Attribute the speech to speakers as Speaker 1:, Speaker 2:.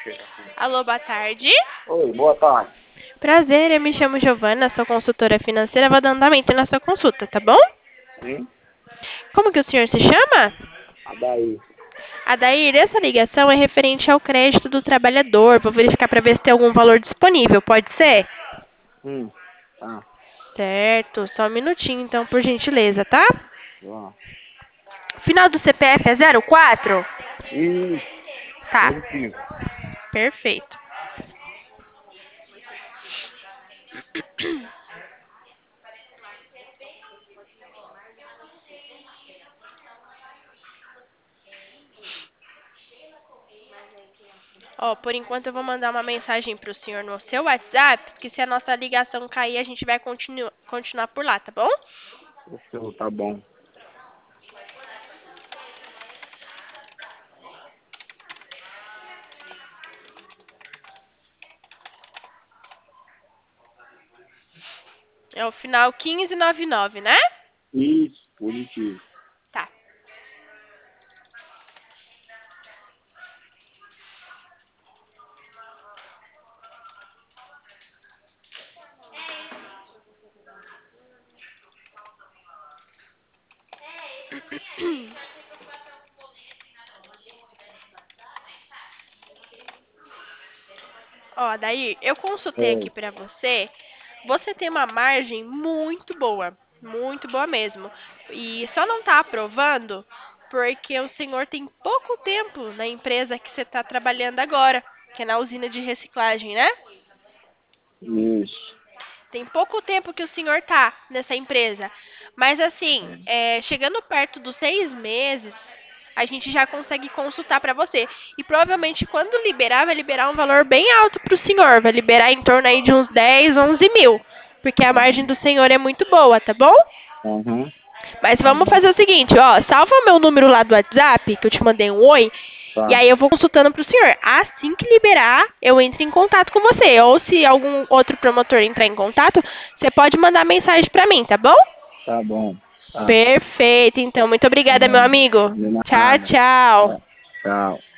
Speaker 1: Alô, boa tarde.
Speaker 2: Oi, boa tarde.
Speaker 1: Prazer, eu me chamo Giovana, sou consultora financeira, vou dar andamento na sua consulta, tá bom?
Speaker 2: Sim?
Speaker 1: Como que o senhor se chama?
Speaker 2: A daí.
Speaker 1: Adair, essa ligação é referente ao crédito do trabalhador. Vou verificar para ver se tem algum valor disponível, pode ser?
Speaker 2: Tá.
Speaker 1: Certo, só um minutinho então, por gentileza, tá?
Speaker 2: Vamos.
Speaker 1: Final do CPF é 04?
Speaker 2: Isso,
Speaker 1: Tá,
Speaker 2: positivo.
Speaker 1: perfeito. Ó, por enquanto eu vou mandar uma mensagem pro senhor no seu WhatsApp, que se a nossa ligação cair, a gente vai continuar por lá, tá bom?
Speaker 2: Fechou, tá bom.
Speaker 1: É o final 1599, né?
Speaker 2: Isso, positivo.
Speaker 1: Tá. Ó, daí eu consultei aqui
Speaker 2: É.
Speaker 1: pra você. Você tem uma margem muito boa mesmo. E só não tá aprovando porque o senhor tem pouco tempo na empresa que você tá trabalhando agora, que é na usina de reciclagem, né?
Speaker 2: Isso.
Speaker 1: Tem pouco tempo que o senhor tá nessa empresa. Mas assim, chegando perto dos 6 meses, a gente já consegue consultar para você. E provavelmente quando liberar, vai liberar um valor bem alto para o senhor. Vai liberar em torno aí de uns 10, 11 mil. Porque a margem do senhor é muito boa, tá bom?
Speaker 2: Uhum.
Speaker 1: Mas
Speaker 2: Tá
Speaker 1: vamos
Speaker 2: bom.
Speaker 1: fazer o seguinte, ó. Salva meu número lá do WhatsApp, que eu te mandei um oi. E
Speaker 2: Tá.
Speaker 1: aí eu vou consultando pro senhor. Assim que liberar, eu entro em contato com você. Ou se algum outro promotor entrar em contato, você pode mandar mensagem pra mim, tá bom?
Speaker 2: Tá bom. Tá.
Speaker 1: Perfeito, então. Muito
Speaker 2: Tá
Speaker 1: obrigada, meu
Speaker 2: bom.
Speaker 1: amigo.
Speaker 2: De
Speaker 1: Tchau,
Speaker 2: nada.
Speaker 1: tchau.
Speaker 2: Tá. Tchau.